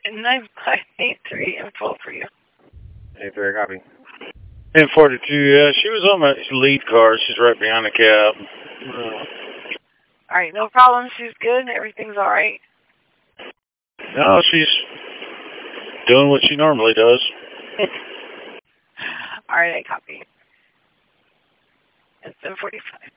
And 9583 and 12 for you. 83, copy. And 42, yeah, she was on my lead car. She's right behind the cab. All right, no problem. She's good. Everything's all right. No, she's doing what she normally does. All right, I copy. It's 7:45.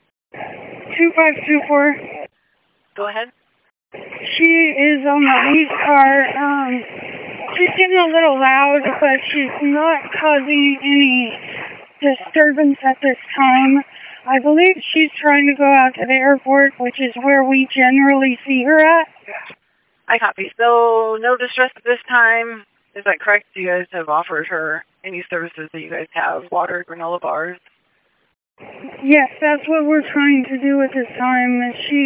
2524. Go ahead. She is on the lead car. She's getting a little loud, but she's not causing any disturbance at this time. I believe she's trying to go out to the airport, which is where we generally see her at. I copy. So no distress at this time. Is that correct? You guys have offered her any services that you guys have, water, granola bars? Yes, that's what we're trying to do at this time.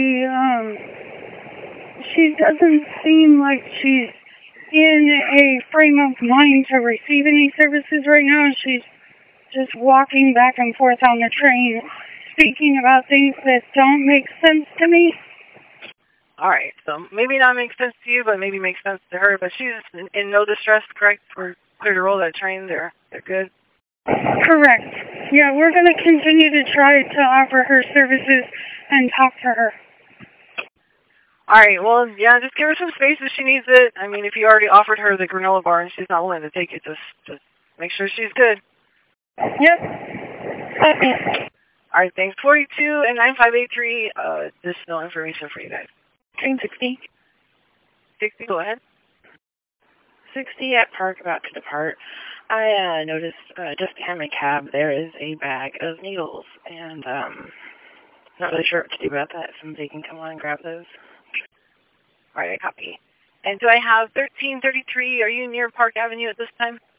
She doesn't seem like she's in a frame of mind to receive any services right now. She's just walking back and forth on the train, speaking about things that don't make sense to me. All right, so maybe not make sense to you, but maybe makes sense to her. But she's in no distress, correct? We're clear to roll that train. They're good. Correct. Yeah, we're going to continue to try to offer her services and talk to her. All right, well, yeah, just give her some space if she needs it. I mean, if you already offered her the granola bar and she's not willing to take it, just make sure she's good. Yep. Okay. All right, thanks. 42 and 9583, additional information for you guys. Train 60. 60, go ahead. 60 at Park, about to depart. I noticed just behind my cab there is a bag of needles, and not really sure what to do about that. If somebody can come on and grab those. All right, I copy. And do I have 1333? Are you near Park Avenue at this time?